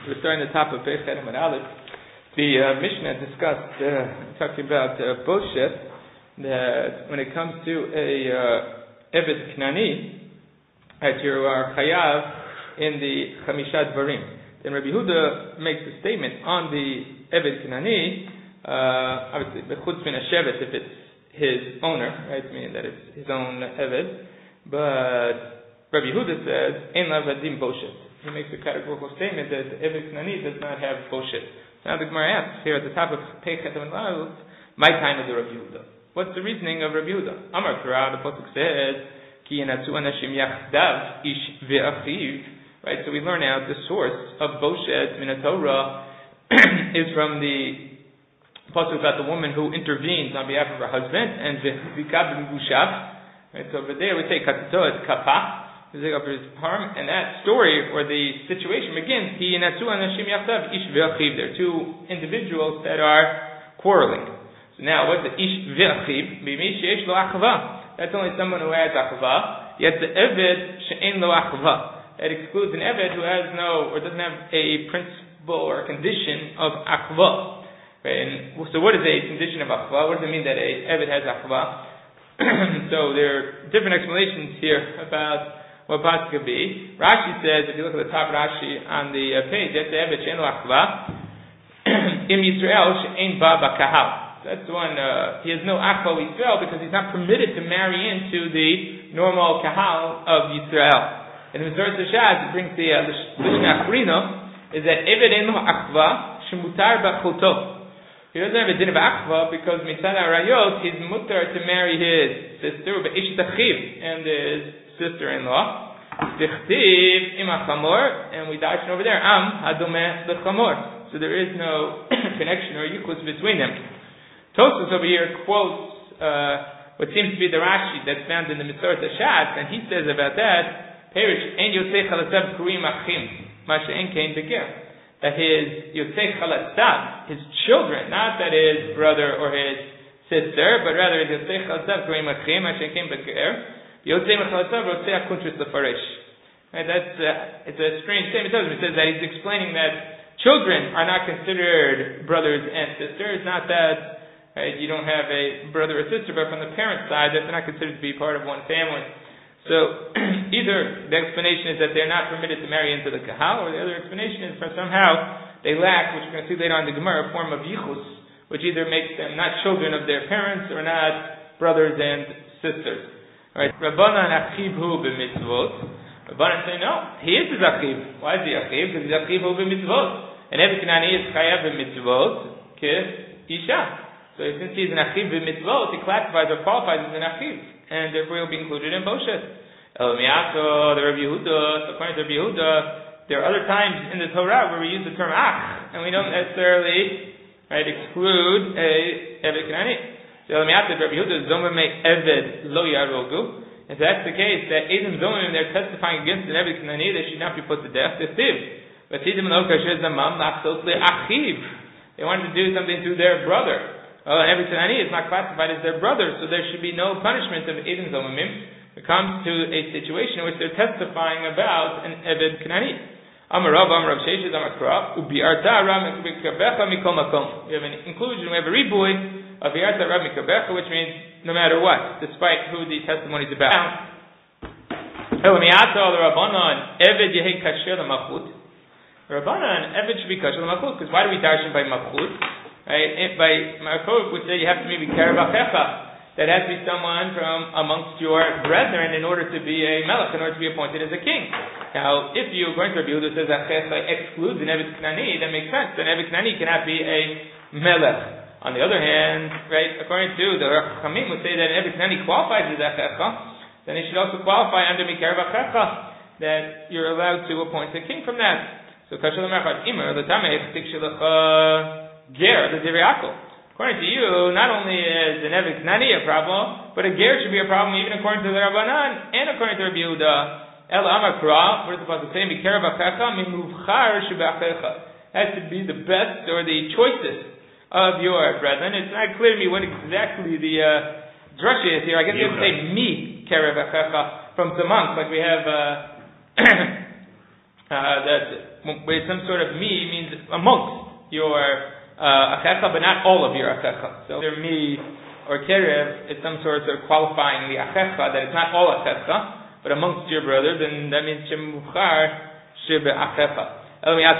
We're starting the top of Pei Chet Amud Aleph. The Mishnah discussed, talking about Boshet, that when it comes to a Eved Knani, that you are Chayav in the Chamisha Dvarim. Then Rabbi Yehuda makes a statement on the Eved Knani, obviously, Bechutz Min HaShevet, if it's his owner, right, meaning that it's his own Eved, but Rabbi Yehuda says, Ein Lavadim Boshet. He makes a categorical statement that the Eved Knani does not have Boshet. Now the Gemara asks here at the top of Pei Chet Amud Aleph, my time of the Rabbi Yehuda. What's the reasoning of Rabbi Yehuda? Amar Torah, the pasuk says, Ki yenatzu anashim yachdav ish ve'achiv. Right, so we learn out the source of Boshet min Torah is from the pasuk about the woman who intervenes on behalf of her husband and v'vikab b'mushav. Right, so over there we say katito et kapah. And that story or the situation begins. There are two individuals that are quarreling. So now, what's the ish ve'achiv? That's only someone who has achava. Yet the eved she'en lo achava. That excludes an eved who has no or doesn't have a principle or a condition of achava. Right? And so, what is a condition of achava? What does it mean that a eved has achava? So there are different explanations here about what pasuk could be. Rashi says, if you look at the top Rashi on the page, that's the Eved She'en Lo Achva. Im Yisrael She'en Ba B'Kahal. That's the one, he has no Achva Yisrael because he's not permitted to marry into the normal Kahal of Yisrael. And in the Zohar Shas, it brings the Lishna Achrino, is that Eved She'en Lo Achva Shemutar B'Choto. He doesn't have a din of Achva because Mitzad HaRayot, he's mutar to marry his sister, B'Isht Achiv, and his sister-in-law, Dichtiv Ima Chamor, and we darshan over there, Am Hadumeh Lechamor. So there is no connection or yichus between them. Tosfos over here quotes what seems to be the Rashi that's found in the Mesorah Shas, and he says about that, Perish Ein Yosei Chalatzav Kurim Achim, Masha Ein Kein Beger. That his Yosei Chalatzav, his children, not that his brother or his sister, but rather his Yosei Chalatzav Kurim Achim, Masha Ein Kein Beger. Right, that's it's a strange statement. It says that he's explaining that children are not considered brothers and sisters. Not that you don't have a brother or sister, but from the parent side, that they're not considered to be part of one family. So either the explanation is that they're not permitted to marry into the kahal, or the other explanation is that somehow they lack, which we're going to see later on in the Gemara, a form of yichus, which either makes them not children of their parents or not brothers and sisters. Right, Rabbanan achivhu b'mitzvot. Rabbanan say no, he is his achiv. Why is he achiv? Because he's achivhu b'mitzvot. And Eved Knani is chayav b'mitzvot kif isha. So since he's an achiv b'mitzvot, he classifies or qualifies as an achiv, and therefore he'll be included in Boshet. El miyato, the Rabbi Yehuda. According to Rabbi Yehuda, there are other times in the Torah where we use the term ach, and we don't necessarily exclude a Eved Knani. So Rabbi Yehuda Zomim Eved Lo Yarogu. If that's the case, that Edom Zomim, they're testifying against an Eved Knani, they should not be put to death. They wanted to do something to their brother. Well, an Eved Knani is not classified as their brother, so there should be no punishment of Edom Zomim. It comes to a situation in which they're testifying about an Eved Knani. Amar Rav Sheshes, Amar Krah, Ubiarta Ram Mikabecha Mikol Makom. We have an inclusion, we have a ribuy of Yarta Rav Mikabecha, which means no matter what, despite who the testimony is about. Elamiata the Rabbanan Eved Yehei Kasher L'Malchut. Rabbanan Eved should be Kasher L'Malchut, because why do we darshan by Malchut? Right? By Malchut, we say you have to maybe Karabachecha. That has to be someone from amongst your brethren in order to be a melech, in order to be appointed as a king. Now, if you, according to Rabbi Yehuda, says Achecha excludes an Eved Knani, that makes sense. An Eved Knani cannot be a melech. On the other hand, right, according to the Chachamim, would say that an Eved Knani qualifies as Achecha, then it should also qualify under Mikarev Achecha, that you're allowed to appoint a king from that. So, Kasher L'Mechad Imer, L'Tameh, Tik Shelecha Ger, the Yaakov. According to you, not only is an Eved Knani a problem, but a ger should be a problem even according to the Rabbanan and according to Rabbi Yehuda. El Amar Kra, what does the pasuk say? Mikarev Achecha mimuvchar shebe'achecha. Has to be the best or the choicest of your brethren. It's not clear to me what exactly the drasha is here. I guess you have to say mi Karev Achecha from the monks, like we have that with some sort of mi means amongst your achecha, but not all of your achecha. So either mi or kerev is some sort of qualifying the achecha, that it's not all achecha, but amongst your brothers, and that means shemuchar shebe achecha. Or the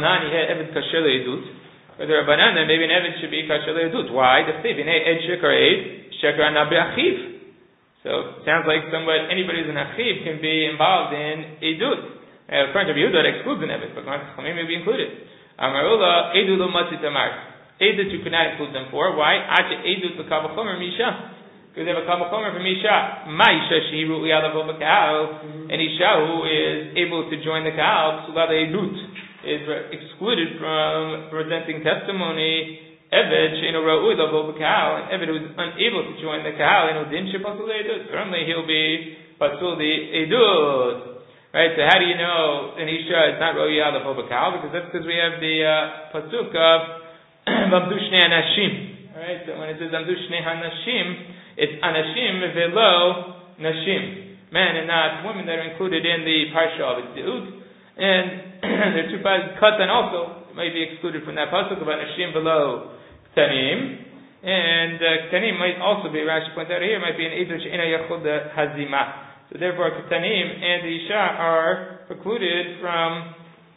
Rabbanan, then maybe an Evid should be kasher le'edut. Why? The Steve, ed shekar eid, shekar ana be'achiv. So it sounds like anybody who's an achiv can be involved in edut. According to Yehuda, it excludes an Evid, but Chachamim may be included. Amarula edut lo matzit amar. Edut you could not include them for. Why? Ache edut l'kav chomer misha. Because they have a kav chomer for misha. Ma isha shehiru yadav b'kal. An isha who is able to join the kal, psula le'edut, is excluded from presenting testimony. Eved she'ino ra'ui l'vo b'kal, an Eved who is unable to join the kal, and udin she'pasul le'edut. Certainly he'll be pasul the edut. Right? So how do you know an isha is not ra'ui l'vo b'kal? Because that's because we have the pasuk of v'amdu shnei anashim. Right? So when it says amdu shnei hanashim, it's anashim velo nashim, men and not women, that are included in the parsha of edut. And there are two parts. Katan also might be excluded from that pasuk of anashim below ktanim, and ktanim might also be, Rashi points out here, might be an edut she'ena yachol hazima. So therefore, ktanim and the isha are precluded from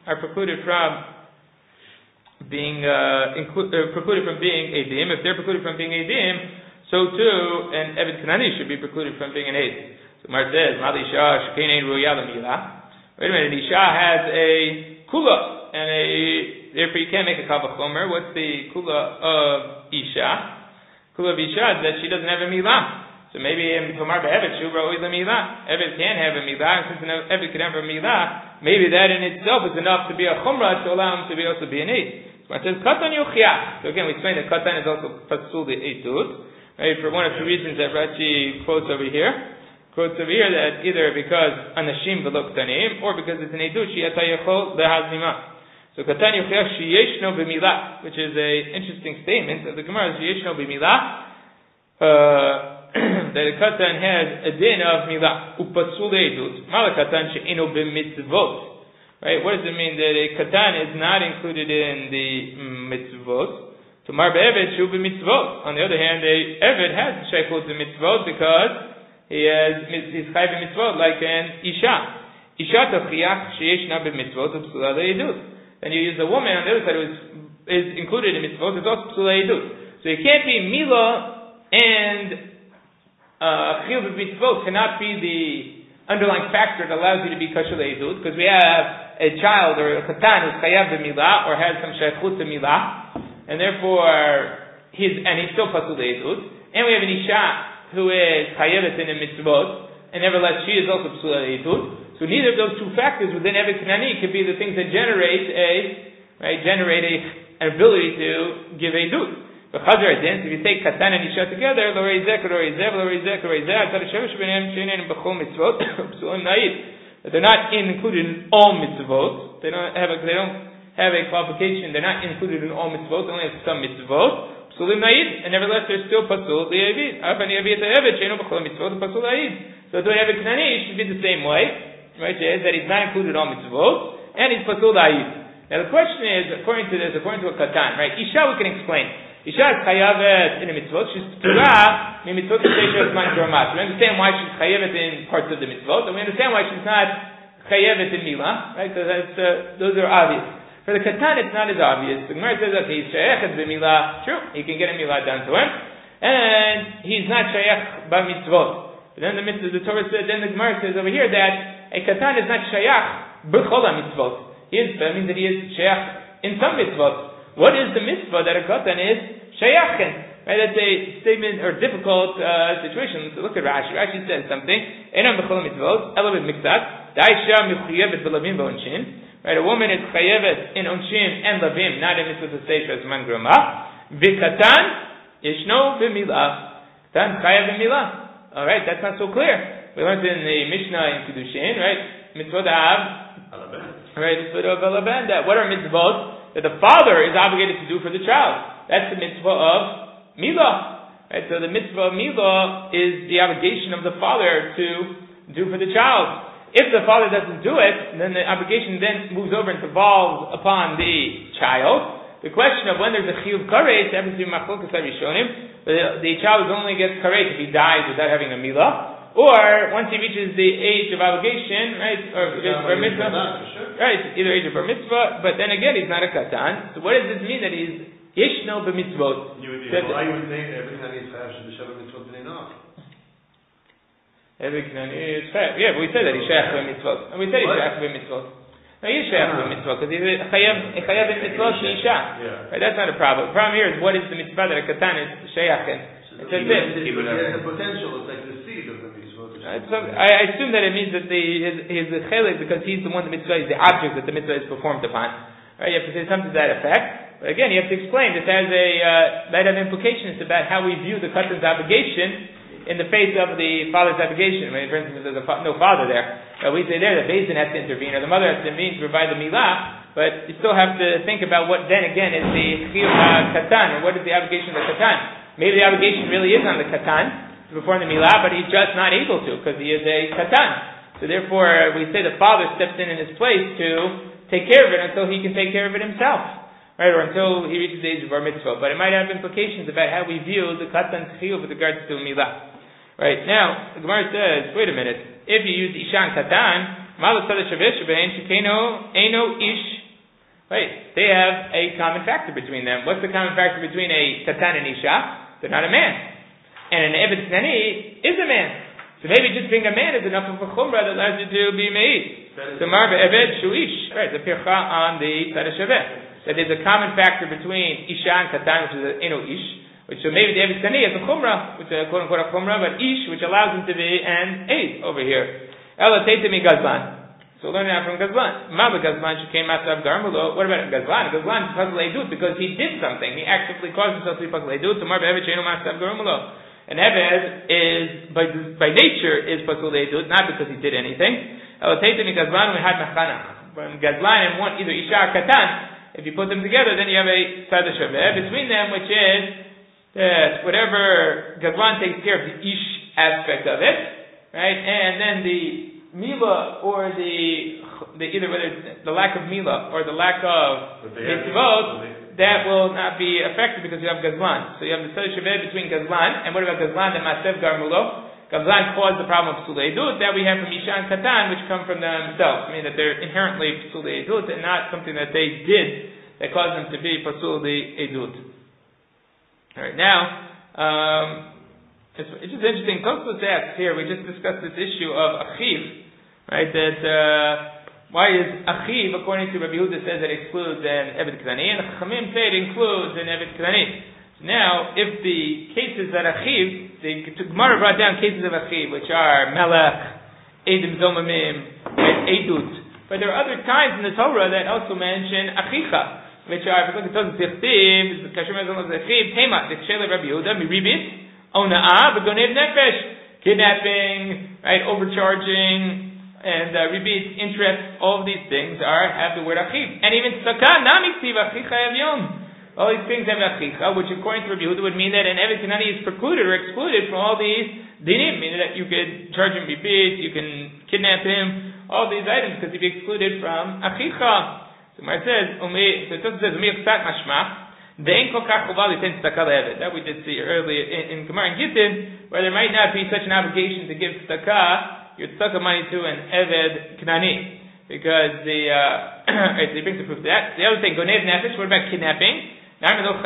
being precluded from being edim. If they're precluded from being edim, so too an Eved Kanani should be precluded from being an ed. So Mar says, "Mal isha shekein ein ruya l'milah." Wait a minute, an isha has a kula, and therefore you can't make a kavach chomer. What's the kula of isha? Kula of isha is that she doesn't have a milah. So maybe in Tomar be'Eved shu ra'oi l'milah. Eved can have a milah, and since an Eved can have a milah, maybe that in itself is enough to be a chumrah to allow him to be also be an eid. So it says katan yuchiach. So again, we explained that katan is also pasul the eidut. Right, for one of the reasons that Rashi quotes over here that either because anashim v'lo ktanim, or because it's an edut she'ata yachol lehazima. So katan yuchiach sheyeshno b'milah, which is a interesting statement of the Gemara, sheyeshno b'milah, that a katan has a din of milah upasul edut. Mala katan she'eno b'mitzvot. Right, what does it mean that a katan is not included in the mitzvot? So Mar be'Eved shu b'mitzvot. On the other hand, a Eved has shaykhut b'mitzvot because he's chayv b'mitzvot like an isha. Isha tachiyach sheyeshna b'mitzvot u'psula le'edut. Then you use a woman on the other side who is included in mitzvot, is also psula le'edut. So it can't be milah and chiyuv b'mitzvot cannot be the underlying factor that allows you to be kosher le'edut, because we have a child or a katan who's chayav b'milah or has some shaykhut b'milah, and therefore he's still pasul le'edut, and we have an isha who is chayevet in a mitzvot, and nevertheless she is also pasul le'edut. So neither of those two factors within Eved Kanani could be the things that generate an ability to give edut. But Chazar Adin, if you take katan and isha together, lo reizeh, lo reizeh, lo reizeh, lo reizeh, atzad hashemesh b'neim she'ein b'chol mitzvot psulim na'id. That they're not included in all mitzvot. They don't have a qualification. They're not included in all mitzvot. They only have some mitzvot. Psulim na'id, and nevertheless they're still pasul li'evid. Afan yavit ha'evid she'ein b'chol mitzvot pasul na'id. So to Eved Kanani should be the same way. Right, that he's not included in all mitzvot, and he's pasul la'id. Now the question is, according to a katan, right? Isha we can explain. Isha is chayavet in a mitzvot. She's p'tura mi mitzvot she'eshes man gromat. We understand why she's chayavet in parts of the mitzvot, and we understand why she's not chayavet in milah, right? Because those are obvious. For the katan, it's not as obvious. The Gemara says, okay, he's shayachet b'milah. True, he can get a milah done to him, and he's not shayach b'mitzvot. But then the Torah says, then the Gemara says over here that a katan is not shayach b'chol mitzvot. That means that he is shayach in some mitzvot. What is the mitzvah that a katan is shayach in? Right, that's a statement or difficult situation. So look at Rashi. Rashi says something. Enam b'chol mitzvot, ela b'miktat. Da'isha mechuyevet b'lavim v'onshin. Right, a woman is chayevet in onshin and lavim, not in mitzvot seisha as man grama. V'katan yishno b'milah. Katan chayev b'milah. All right, that's not so clear. We learned in the Mishnah in Kiddushin, right? Mitzvot av, right? Mitzvot of alaban. That what are mitzvot that the father is obligated to do for the child? That's the mitzvah of milah, right? So the mitzvah of milah is the obligation of the father to do for the child. If the father doesn't do it, then the obligation then moves over and devolves upon the child. The question of when there's a chiyuv karet happens to be machlokas harishonim. The child only gets karet if he dies without having a milah, or once he reaches the age of obligation, right, or bar mitzvah, right, either age of bar mitzvah. But then again, he's not a katan. So what does this mean that he's yishno b'mitzvot? You would think every time he's chayav should be shavu mitzvot b'nei noach. Every knani is chayav. Yeah, but we said that he's shayach b'mitzvot, and we said he's shayach b'mitzvot. No, he's shayach b'mitzvot because he's chayav in mitzvot isha. Right, that's not a problem. The problem here is what is the mitzvah that a katan is shayach in. It says this. He has the potential. It's like the seed of the mitzvot. I assume that it means that his chelik, because he's the one the mitzvah is the object that the mitzvah is performed upon. Right, you have to say something to that effect. But again, you have to explain this has might have implications about how we view the katan's obligation in the face of the father's obligation. I mean, for instance, if there's no father there, we say there the Beis Din has to intervene, or the mother has to intervene to provide the milah, but you still have to think about what then again is the chiyuv katan, or what is the obligation of the katan. Maybe the obligation really is on the katan to perform the milah, but he's just not able to, because he is a katan. So therefore, we say the father steps in his place to take care of it until he can take care of it himself. Right, or until he reaches the age of bar mitzvah. But it might have implications about how we view the katan's chiyuv with regards to milah. Right, now, the Gemara says, wait a minute, if you use isha and katan, malas tzadeh shaveh shebein shekeno eino ish. Right, they have a common factor between them. What's the common factor between a katan and isha? They're not a man. And an eved knani is a man. So maybe just being a man is enough of a chumrah that allows you to be meid. So marva eved shuish. Right, the pircha on the tzadeh shaveh. That there's a common factor between isha and katan, which is eno ish, which so maybe the eved knani is a chumrah, which is quote unquote a chumrah, but ish, which allows him to be an aid over here. Ela teitemi gazlan. So learn that from gazlan. Maba gazlan shekain masav garmulo. What about gazlan? Gazlan is pasal eidut because he did something. He actively caused himself to be pasal eidut. So marba eved sheino masav garmulo. An eved is by nature is pasal eidut, not because he did anything. Ela teitemi gazlan we had mechanach. When gazlan and one either isha or katan. If you put them together, then you have a tzadeh shaveh between them, which is that whatever gazlan takes care of the ish aspect of it, right? And then the milah or the either whether it's the lack of milah or the lack of mitzvot, that will not be affected because you have gazlan. So you have the tzadeh shaveh between gazlan, and what about gazlan that masev garmulo? Gazlan caused the problem of psulei edut that we have from isha and katan, which come from themselves. I mean that they're inherently psulei edut and not something that they did that caused them to be psulei edut. All right, now it's just interesting. Tosfos asks here. We just discussed this issue of achiv, right? That why is achiv according to Rabbi Yehuda says it excludes an eved knani, and the Chachamim say it includes an eved knani. Now, if the cases that achiv, the Gemara brought down cases of achiv, which are melech, edim zomamim, and edut. But there are other times in the Torah that also mention achicha, which are, if you look at Tosfos Tichtiv, the Kasher Mezon achiv, tema, the Shele Rabbi Yehuda, miribit, ona'ah, v'gonev nefesh, kidnapping, right, overcharging, and ribit, interest, all of these things have the word achiv. And even tzedakah, nami ksiv achicha yavyom. All these things have achicha, which according to Rabbi Yehuda would mean that an eved knani is precluded or excluded from all these dinim, meaning that you could charge him bibit, you can kidnap him, all these items because he'd be excluded from achicha. So Mar says, so it says, that we did see earlier in Gemara and Gittin, where there might not be such an obligation to give tzedakah, your tzedakah money to an eved knani. Because right, so he brings the proof to that. The other thing, gonev nefesh, what about kidnapping? So gonev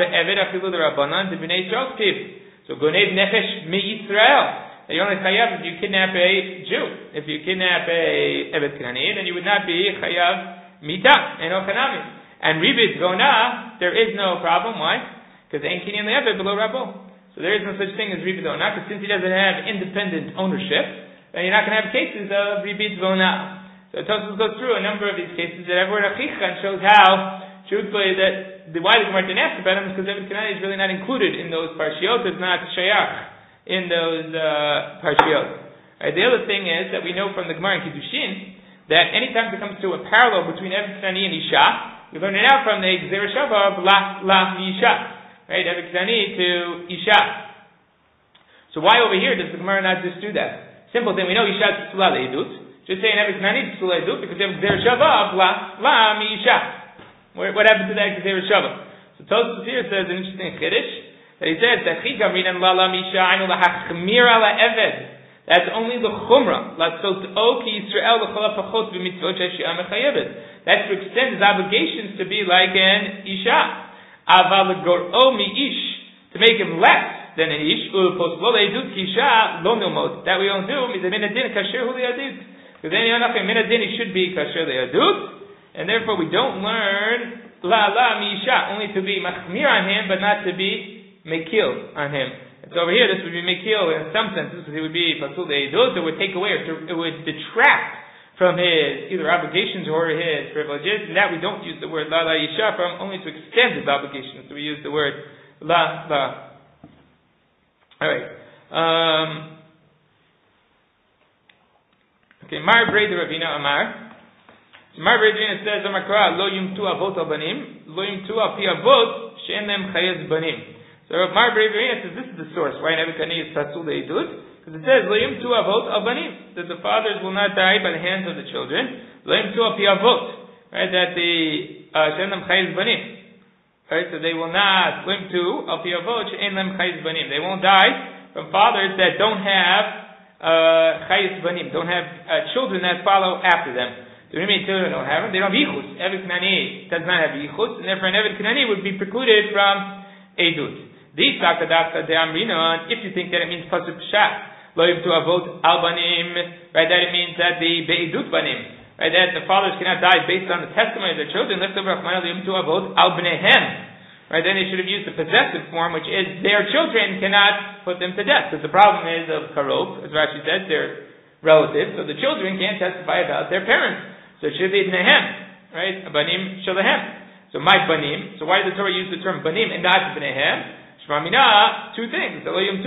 nefesh mi Yisrael. That you're only chayav if you kidnap a Jew. If you kidnap a eved knani, then you would not be chayav mita and ochanami. And ribit zona, there is no problem. Why? Because ein kinyan le'eved below rabo. So there is no such thing as ribit zona. Because since he doesn't have independent ownership, then you're not going to have cases of ribit zona. So Tosfos goes through a number of these cases that have word achicha and shows how, truthfully, that why the Gemara didn't ask about them is because eved knani is really not included in those parshiot. It's not shayach in those parshiot. Right, the other thing is that we know from the Gemara in Kiddushin that anytime it comes to a parallel between eved knani and isha, we learn it out from the Gzera Shava of la isha, right? Eved knani to isha. So why over here does the Gemara not just do that? Simple thing, we know isha is tzula le'edut. Just say in Eved Knani, Psulei Dut, because they have Gzer Shava of La Misha. What happened to that Gzer Shava? So Tosfos here says an interesting Chiddush, that he says that Chika Minan La Misha Ainu LaHachmir Ala Eved. That's only the chumrah. That's to extend his obligations to be like an isha. To make him less than an ish. That we don't do. Because any minadin should be kasher le'adut, and therefore we don't learn la misha, only to be machmir on him, but not to be mekil on him. So over here, this would be mekil in some senses, because it would be pasul le'edut. It would take away, it would detract from his either obligations or his privileges. And that we don't use the word la yisha from, only to extend his obligations. So we use the word la. All right. Okay. Mar Brei de Ravina Amar. So Mar Brei de Ravina says, Amakra lo yumtu avot al banim, lo yumtu al pi avot she'en lem chayez banim. So Mar Brei de Ravina says this is the source why in Eved Knani is pasul le'edut, because it says lo yumtu avot al banim, that the fathers will not die by the hands of the children. Lo yumtu al pi avot, right? That the she'en lem chayez banim. Right, so they will not limp to al pi avot she'en lem chayis banim. They won't die from fathers that don't have chayis banim, don't have children that follow after them. So what do you mean children don't have them? They don't have yichus. Eved Knani does not have yichus, and therefore an Eved Knani would be precluded from edut. These sakadafka de amrina. If you think that it means pasuk pshat, lo yim to avot al banim, right? That it means that the be'edut banim. Right, that the fathers cannot die based on the testimony of their children. Right, then they should have used the possessive form, which is their children cannot put them to death. Because the problem is of karov, as Rashi says, they're relatives, so the children can't testify about their parents. So it should be bnehem, right? Banim shalahem. So my banim. So why did the Torah use the term banim and not bnehem? Shmamina, two things. One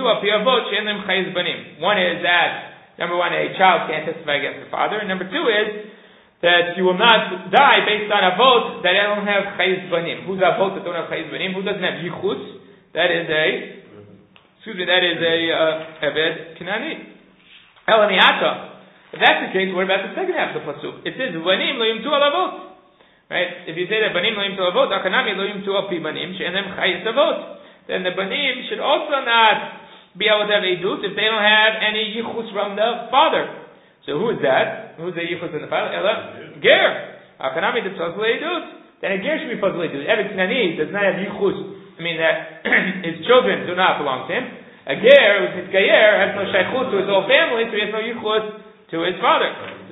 is that, number one, a child can't testify against the father, and number two is that you will not die based on avot that don't have chayis banim. Who's avot that don't have chayis banim? Who doesn't have yichus? That is a Eved Knani. Elaniata. If that's the case, what about the second half of the pasuk? It says banim lo yimtu al avot. Right? If you say that banim lo yimtu avot, akanami lo yimtu al pi banim she'en lem chayis avot, then the banim should also not be able to have edut if they don't have any yichus from the father. So who is that? Who's the yichus in the father? Ella ger. Akanami the pasul le'edut. Then a ger should be pasul le'edut. Eved Knani does not have yichus. I mean that his children do not belong to him. A ger, who's gayer, has no shaychut to his whole family, so he has no yichus to his father.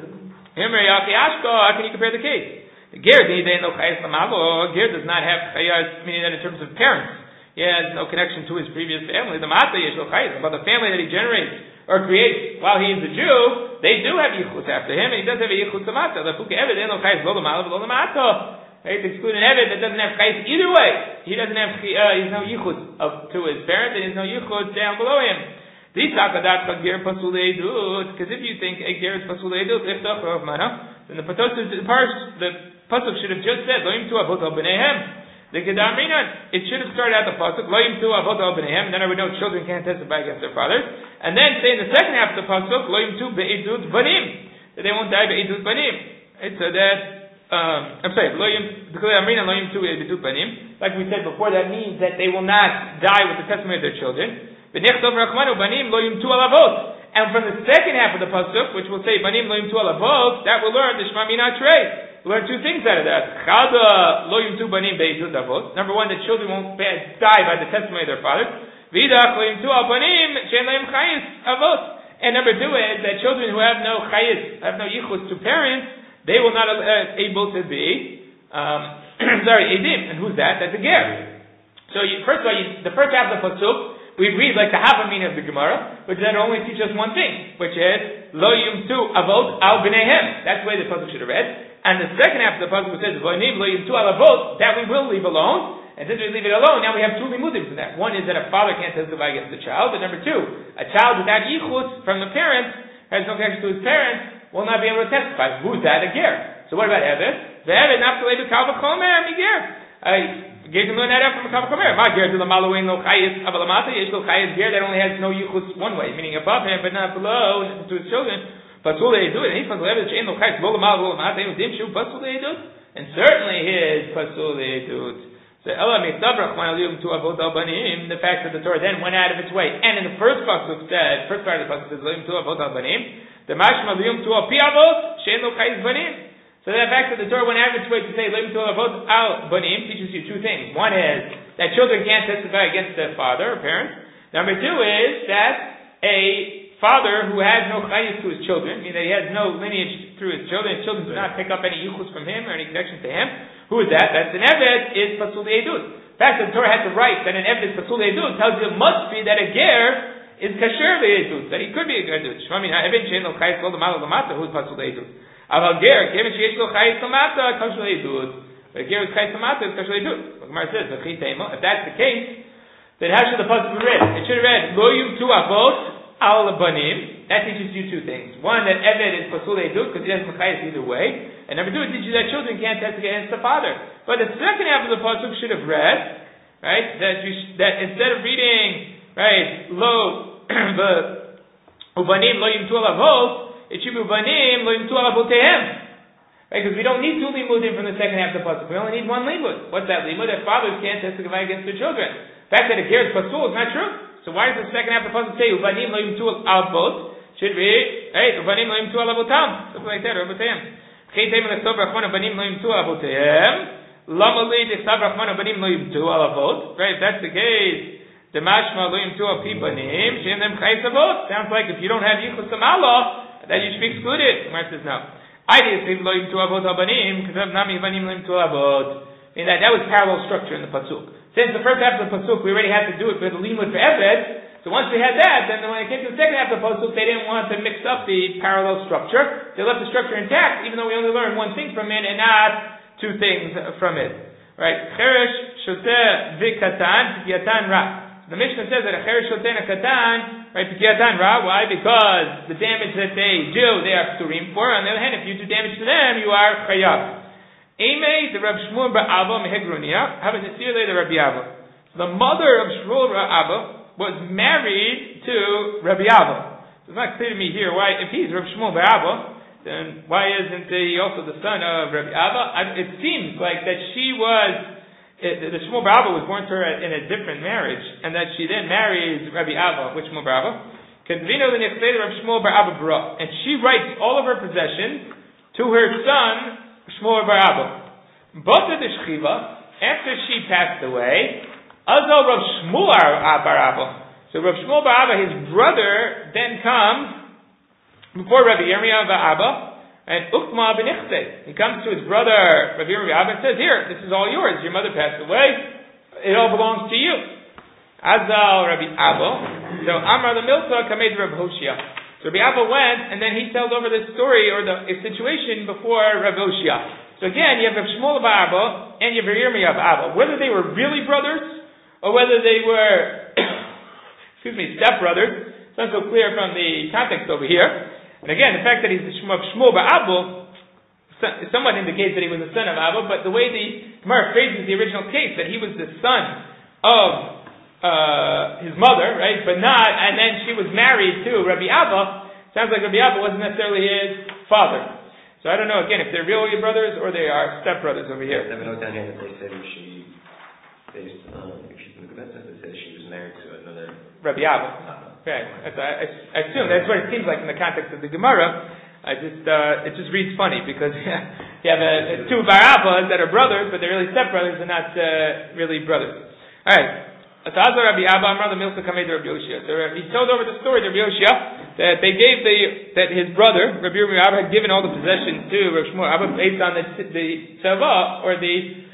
How can you compare the case? The ger no chayas lamavo. Ger does not have chayas, meaning that in terms of parents, he has no connection to his previous family. The mata yesh lo chayas, but the family that he generates or creates while he is a Jew, they do have yichus after him, and he does have a yichus amata. The fuke eved no chayes lo l'malav lo l'mata. Right, to exclude an eved that doesn't have chayes either way. He doesn't have he has no yichus to his parents, and he has no yichus down below him. These sakadat ger pasul le'edut, because if you think a ger is pasul le'edut, then the pasuk should have just said lo yimtu avot al bneihem. The Kedamina, it should have started out the pasuk lo yimtu avot al bneihem, and then I would know children can't testify against their fathers. And then say in the second half of the pasuk lo yimtu be'edut banim, that they won't die be'edut banim. Right, so that I'm sorry, lo yimtu be'edut banim. Like we said before, that means that they will not die with the testimony of their children. V'nechtav rachmanu banim lo yimtu al avot. And from the second half of the pasuk, which will say banim lo yimtu al avot, that will learn the Shema Mina Trei. We learn two things out of that. Chada lo yimtu banim be'edut avot. Number one, that children won't die by the testimony of their fathers. Vidach lo yimtu al banim she'en lehem chayis avot. And number two is that children who have no chayis, have no yichus to parents, they will not able to be edim. And who's that? That's a ger. So first of all, the first half of the pasuk, we read like the half a meaning of the Gemara, which then only teaches one thing, which is lo yumtu avot al bneihem. That's the way the pasuk should have read. And the second half of the pasuk says v'nim lo yumtu al avot. That we will leave alone. And since we leave it alone, now we have two limudim from that. One is that a father can't testify against the child, and number two, a child without yichus from the parents, has no connection to his parents, will not be able to testify. Who's that? A ger. So what about Eved? The Eved not to leave a kal v'chomer, mi ger. Ger can learn that out from a kal v'chomer. Ma ger to the maluin lo chayis avalamata yesh lo chayis ger that only has no yichus one way, meaning above him but not below to his children. pasul le'edut, and he's pasul le'edut she'en lo chayis lo l'mal lo l'mat, and dimshu pasul le'edut, and certainly his pasul le'edut. So Ela Mitzabra Chmanalium to Avot Albanim, the fact that the Torah then went out of its way, and in the first pasuk said, first part of the pasuk says Lium to Avot Albanim, the Mashma Lium to Api Avot, Shein Lo Chayis Banim. So the fact that the Torah went out of its way to say Lium to Avot Albanim teaches you two things. One is that children can't testify against their father or parents. Number two is that a father who has no chayis to his children, meaning that he has no lineage through his children do not pick up any yuchus from him or any connection to him. Who is that? That's an Eved, is Pasul Eidut. The fact that the Torah had to write that an Eved is Pasul Eidut tells you it must be that a Ger is Kasher Eidut, that he could be a Eidut. Shmami ha'eben she'en lo chayis lo l'mala l'mata, who is Pasul Eidut. Aval Ger, kevin she'esh lo chayis l'mata, Kasher Eidut. But a Ger is chayis l'mata, is Kasher Eidut. The Gemara says, if that's the case, then how should the pasuk be read? It should have read, Lo yum tu avot al banim. That teaches you two things. One, that Eved is Pasul Eidut, because he has Mechayis either way. And number two, it teaches you that children can't test against the father. But the second half of the pasuk should have read, right, that instead of reading, right, Lo, Ubanim lo yimtu al avot, it should be Ubanim lo yimtu al avotehem. Right, because we don't need two limudim from the second half of the pasuk. We only need one limud. What's that limud? That fathers can't testify against their children. The fact that a ger is pasul is not true. So why does the second half of the pasuk say Ubanim lo yimtu al avot? Should be, right, Ubanim lo yimtu al avotam. Something like that, or avotehem. Chaytem l'chtav rachman Ubanim lo yimtu al avotehem. Lama li d'chtav rachman Ubanim lo yimtu al avot. Right, if that's the case, the mashma lo yimtu al pi banim, she'en them chayis avot. Sounds like if you don't have yichus amala, that you should be excluded. Gemara says no. I did say lo yimtu avot al banim, because nami banim lo yimtu al avot. I mean that was parallel structure in the pasuk. Since the first half of the pasuk we already had to do it for the limud for Eved. So once we had that, then when it came to the second half of the pasuk, they didn't want to mix up the parallel structure. They left the structure intact, even though we only learned one thing from it and not two things from it. Right? Cheresh shoteh v'katan p'kiyatan ra. The Mishnah says that a cheresh shoteh and a katan, right, p'kiyatan ra. Why? Because the damage that they do, they are p'turim for. On the other hand, if you do damage to them, you are chayav. Eimei the Rav Shmuel bar Abba mehegrunia have a nisirle the Rabbi Abba. The mother of Shmuel bar Abba was married to Rabbi Abba. It's not clear to me here why, if he's Rav Shmuel bar Abba, then why isn't he also the son of Rabbi Abba? It seems like that she was, the Shmuel bar Abba was born to her in a different marriage, and that she then marries Rabbi Abba, which Shmuel bar Abba. And she writes all of her possessions to her son, Shmuel bar Abba. But the Shchiva, after she passed away, Azal Rav Shmuel bar Abba. So Rav Shmuel bar Abba, his brother, then comes before Rabbi Yirmiyah bar Abba, and Ukma b'nichte. He comes to his brother Rabbi Yirmiyah bar Abba and says, "Here, this is all yours. Your mother passed away. It all belongs to you." Azal Rabbi Abba. So Amar the Milsa kamed Rav Hoshia. So Rabbi Abba went, and then he tells over this story or the situation before Rav Hoshia. So again, you have Rav Shmuel bar Abba and you have Rav Yirmiyah bar Abba. Whether they were really brothers or whether they were, stepbrothers, it's not so clear from the context over here. And again, the fact that he's the Shmuel bar Abba somewhat indicates that he was the son of Abba, but the way the Gemara phrases the original case, that he was the son of his mother, right, but not, and then she was married to Rabbi Abba, sounds like Rabbi Abba wasn't necessarily his father. So I don't know, again, if they're really brothers or they are stepbrothers over here. I have a note down here that they said she, based on, if she's in the Gemara, they said she was married to another Rabbi Abba. Okay, I assume that's what it seems like in the context of the Gemara. It just reads funny because you have two Bar Abbas that are brothers, but they're really stepbrothers and not really brothers. All right. So Rabbi Abba Amar the Milsa Kamei to Rabbi Yoshia. So he told over the story to Rabbi Yoshia that they gave that his brother Rabbi Abba had given all the possessions to Rabbi Shmuel Abba based on the tzava or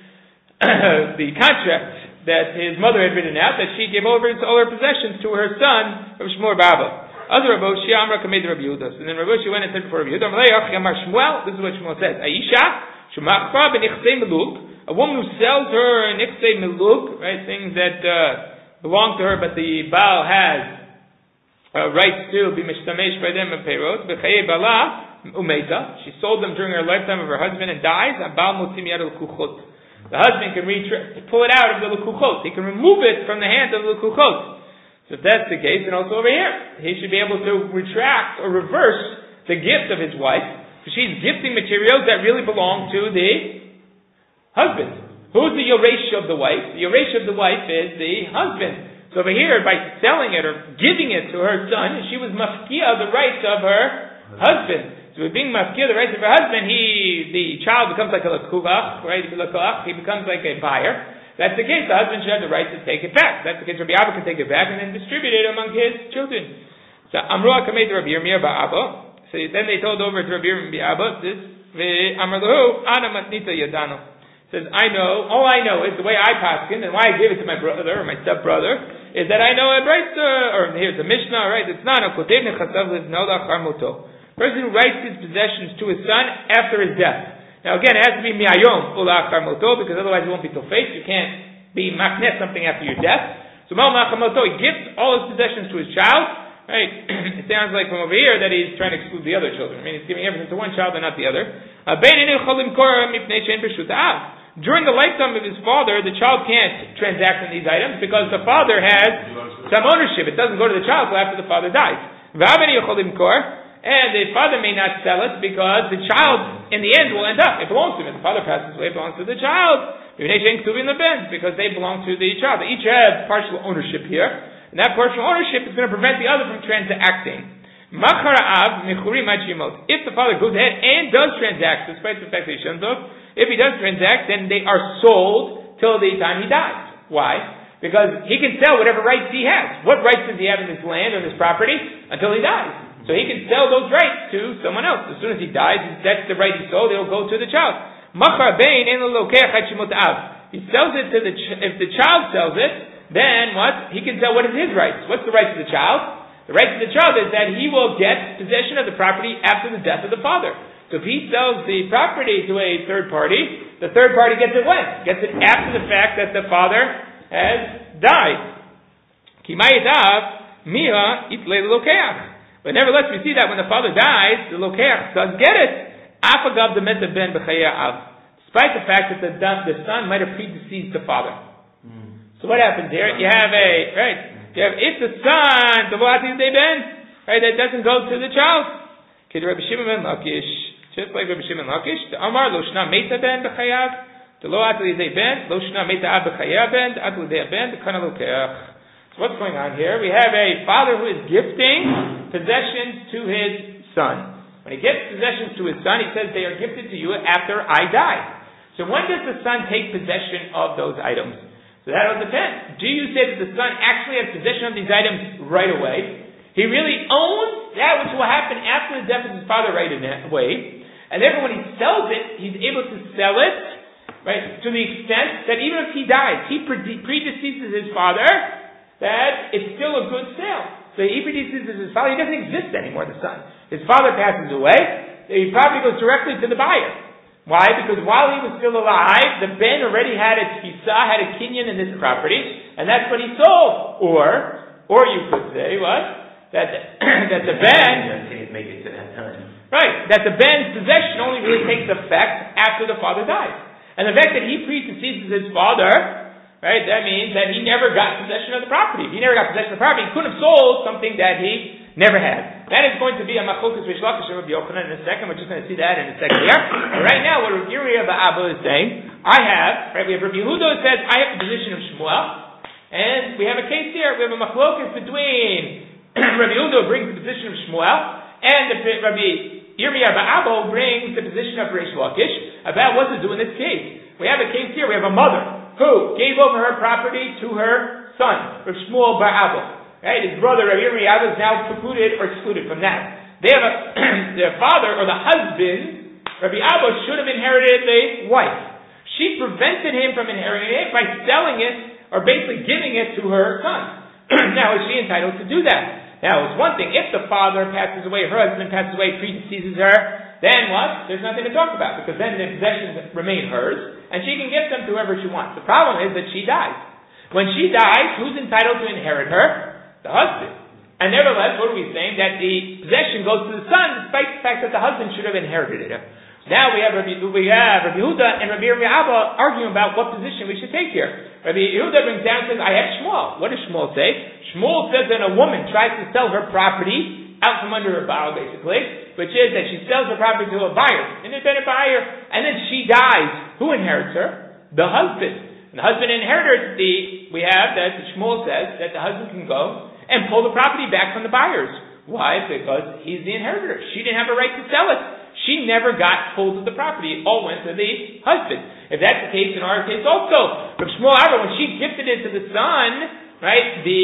the contract that his mother had written out, that she gave over all her possessions to her son Rabbi Shmuel Abba. Other Rabbi Yoshia Amar Kamei to Rabbi Yehuda. So then Rabbi Yoshia went and said before Rabbi Yehuda, Amar Shmuel. This is what Shmuel says: Aisha Shumachra b'nichsei meluk. A woman who sells her nichsei meluk, right, things that belong to her, but the Baal has rights to be mishtamesh by them in peirot. B'chayei bala umeta. She sold them during her lifetime of her husband and dies. Baal motzim yad l'kuchot. The husband can pull it out of the l'kuchot. He can remove it from the hands of the l'kuchot. So if that's the case, then also over here, he should be able to retract or reverse the gift of his wife. So she's gifting materials that really belong to the husband. Who's the Yoresh of the wife? The Yoresh of the wife is the husband. So over here, by selling it or giving it to her son, she was mafkia the rights of her husband. So with being mafkia the rights of her husband, the child becomes like a lekuvach, right? He becomes like a buyer. That's the case. The husband should have the right to take it back. That's the case. Rabbi Abba can take it back and then distribute it among his children. So Amruah kamed Rabbi Yirmiyah ba'Abba. So then they told over to Rabbi Yirmiyah ba'Abba this. Amrlahu ana matnita yadano. Says, all I know is the way I paskin, and why I gave it to my brother or my stepbrother, is that I know a or here's a Mishnah, right? It's not a kotev nechasav livnolach armoto. Person who writes his possessions to his son after his death. Now again, it has to be miayom ulach armoto, because otherwise it won't be tofes. You can't be maknet something after your death. So mal machamoto, he gives all his possessions to his child. Right? It sounds like from over here that he's trying to exclude the other children. I mean, he's giving everything to one child and not the other. During the lifetime of his father, the child can't transact in these items because the father has some ownership. It doesn't go to the child until after the father dies. And the father may not sell it because the child, in the end, will end up. It belongs to him. If the father passes away, it belongs to the child. Because they belong to the child. They each have partial ownership here. And that partial ownership is going to prevent the other from transacting. If the father goes ahead and does transact, despite the fact that he shouldn't have, if he does transact, then they are sold till the time he dies. Why? Because he can sell whatever rights he has. What rights does he have in his land or his property? Until he dies. So he can sell those rights to someone else. As soon as he dies, that's the right he sold, it'll go to the child. He sells it to if the child sells it, then what? He can sell what is his rights. What's the rights of the child? The rights of the child is that he will get possession of the property after the death of the father. So if he sells the property to a third party, the third party gets it when? Gets it after the fact that the father has died. But nevertheless, we see that when the father dies, the lokeach does get it. Despite the fact that the son might have predeceased the father. So what happens here? You have if the son, right, that doesn't go to the child. Just like Rabbi Shimon Lakish, the Amar lo shna meita ben b'chayav, the lo atli zay ben, lo shna meita ab b'chayav ben, atli zay ben, the kana lokeach. So what's going on here? We have a father who is gifting possessions to his son. When he gives possessions to his son, he says they are gifted to you after I die. So when does the son take possession of those items? So that will depend. Do you say that the son actually has possession of these items right away? He really owns that which will happen after the death of his father right away. And therefore when he sells it, he's able to sell it, right, to the extent that even if he dies, he predeceases his father, that it's still a good sale. So he predeceases his father, he doesn't exist anymore, the son. His father passes away, he probably goes directly to the buyer. Why? Because while he was still alive, the Ben already had a tfisa, had a kinyan in this property, and that's what he sold. Or you could say, what? That the Ben didn't make it to that time. Right, that the Ben's possession only really takes effect after the father dies. And the fact that he predeceases his father, right, that means that he never got possession of the property. If he never got possession of the property, he couldn't have sold something that he never had. That is going to be a machlokas Reish Lakish and Rabbi Yochanan in a second. We're just going to see that in a second here. But right now, what Rabbi Yirmiyah Ba'Abba is saying, we have Rabbi Yehuda says, I have the position of Shmuel, and we have a case here. We have a machlokas between Rabbi Yehuda brings the position of Shmuel, and Rabbi Yirmiyah Ba'Abba brings the position of Reish Lakish about what to do in this case. We have a case here. We have a mother who gave over her property to her son, Rav Shmuel Ba'Abba. Right? His brother Rabbi Yirmiyah is now precluded or excluded from that. They have their father or the husband, Rabbi Abba, should have inherited the wife. She prevented him from inheriting it by selling it or basically giving it to her son. Now, is she entitled to do that? Now, it's one thing, if the father passes away, her husband passes away, predeceases her, then what? There's nothing to talk about, because then the possessions remain hers, and she can give them to whoever she wants. The problem is that she dies. When she dies, who's entitled to inherit her? The husband. And nevertheless, what are we saying? That the possession goes to the son, despite the fact that the husband should have inherited it. Now we have Rabbi Yehuda and Rabbi Yirmiyah arguing about what position we should take here. Rabbi Yehuda brings down and says, I have Shmuel. What does Shmuel say? Shmuel says that a woman tries to sell her property out from under her bow, basically, which is that she sells her property to a buyer, independent buyer, and then she dies. Who inherits her? The husband. And the husband inherits we have that Shmuel says that the husband can go and pull the property back from the buyers. Why? Because he's the inheritor. She didn't have a right to sell it. She never got hold of the property. It all went to the husband. If that's the case, in our case also, Rav Shmuel Abba, when she gifted it to the son, right, the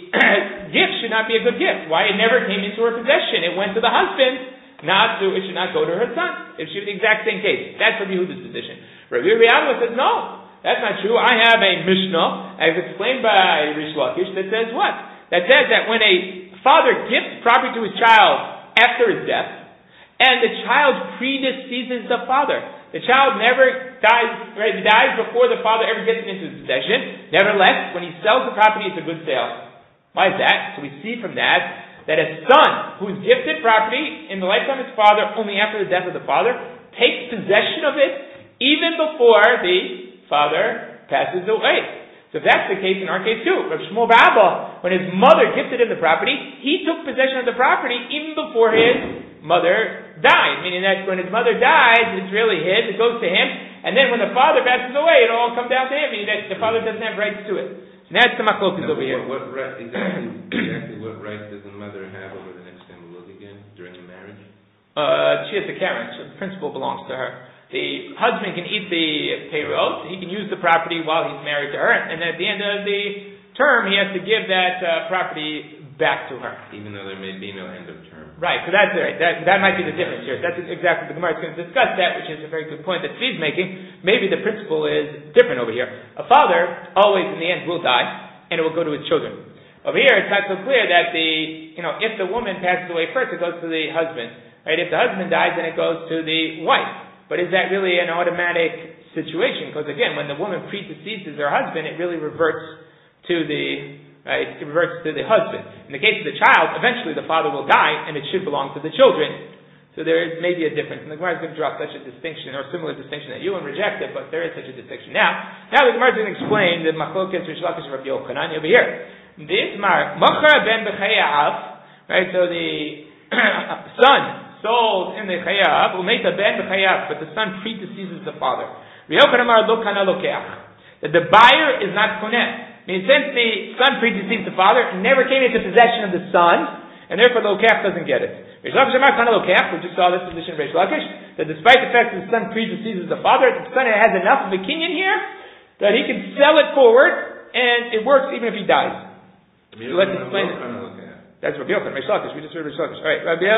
gift should not be a good gift. Why? It never came into her possession. It went to the husband. It should not go to her son. It should be the exact same case. That's Rabbi Yehuda's position. Rabbi Abba says, no, that's not true. I have a Mishnah, as explained by Rish Lakish, that says what? That says that when a father gifts property to his child after his death, and the child predeceases the father, the child never dies, right? He dies before the father ever gets it into his possession. Nevertheless, when he sells the property, it's a good sale. Why is that? So we see from that a son who's gifted property in the lifetime of his father only after the death of the father takes possession of it even before the father passes away. So if that's the case in our case too, Rav Shmuel Abba, when his mother gifted him the property, he took possession of the property even before his mother died. Meaning that when his mother dies, it's really his, it goes to him, and then when the father passes away, it all comes down to him, meaning that the father doesn't have rights to it. So that's the machlokas over here. What right, exactly what right does the mother have over the next family again during the marriage? She has the karen, so the principal belongs to her. The husband can eat the payroll, he can use the property while he's married to her, and then at the end of the term, he has to give that property back to her. Even though there may be no end of term. Right, so that's right. That might be the difference here. That's exactly the Gemara is going to discuss that, which is a very good point that Tzvi's making. Maybe the principle is different over here. A father always in the end will die, and it will go to his children. Over here, it's not so clear that if the woman passes away first, it goes to the husband. Right? If the husband dies, then it goes to the wife. But is that really an automatic situation? Because again, when the woman predeceases her husband, it really reverts to the husband. In the case of the child, eventually the father will die, and it should belong to the children. So there is maybe a difference. And the Gemara is going to draw such a distinction, or similar distinction that you and reject it, but there is such a distinction. Now the Gemara is going to explain the machlokas Rish Lakish Rabbi Yochanan over here. This machar ben b'chayav, right? So the son sold in the chayav, umeita ben b'chayav, but the son predeceases the father. Rabbi Yochanan amar lo kana lokeach, that the buyer is not koneh. I mean, since the son predeceased the father, it never came into possession of the son, and therefore the lokeach doesn't get it. Rish Lakish amar kana lokeach, we just saw this position of Rish Lakish, that despite the fact that the son predeceases the father, the son has enough of a kinyan here that he can sell it forward, and it works even if he dies. So let's explain it. That's Rabbi Yochanan, Rish Lakish. We just heard Rish Lakish. All right, Rabbi